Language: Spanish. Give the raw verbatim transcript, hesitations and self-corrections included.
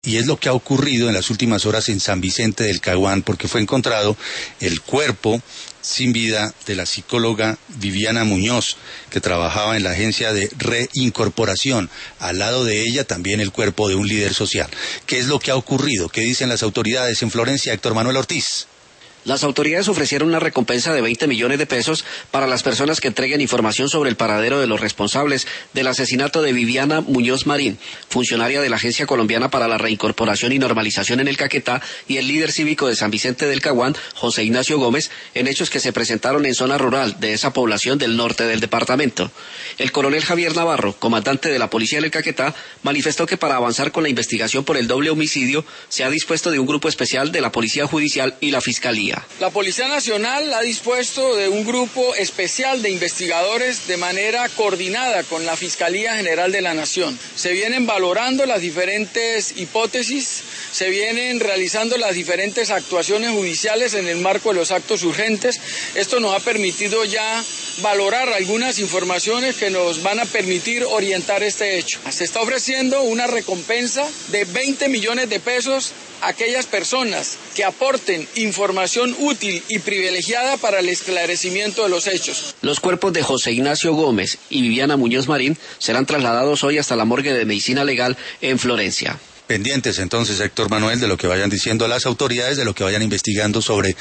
y es lo que ha ocurrido en las últimas horas en San Vicente del Caguán, porque fue encontrado el cuerpo sin vida de la psicóloga Viviana Muñoz, que trabajaba en la agencia de reincorporación. Al lado de ella también el cuerpo de un líder social. ¿Qué es lo que ha ocurrido? ¿Qué dicen las autoridades en Florencia? Héctor Manuel Ortiz. Las autoridades ofrecieron una recompensa de veinte millones de pesos para las personas que entreguen información sobre el paradero de los responsables del asesinato de Viviana Muñoz Marín, funcionaria de la Agencia Colombiana para la Reincorporación y Normalización en el Caquetá, y el líder cívico de San Vicente del Caguán, José Ignacio Gómez, en hechos que se presentaron en zona rural de esa población del norte del departamento. El coronel Javier Navarro, comandante de la Policía del Caquetá, manifestó que para avanzar con la investigación por el doble homicidio se ha dispuesto de un grupo especial de la Policía Judicial y la Fiscalía. La Policía Nacional ha dispuesto de un grupo especial de investigadores de manera coordinada con la Fiscalía General de la Nación. Se vienen valorando las diferentes hipótesis, se vienen realizando las diferentes actuaciones judiciales en el marco de los actos urgentes. Esto nos ha permitido ya valorar algunas informaciones que nos van a permitir orientar este hecho. Se está ofreciendo una recompensa de veinte millones de pesos a aquellas personas que aporten información útil y privilegiada para el esclarecimiento de los hechos. Los cuerpos de José Ignacio Gómez y Viviana Muñoz Marín serán trasladados hoy hasta la morgue de Medicina Legal en Florencia. Pendientes entonces, Héctor Manuel, de lo que vayan diciendo las autoridades, de lo que vayan investigando sobre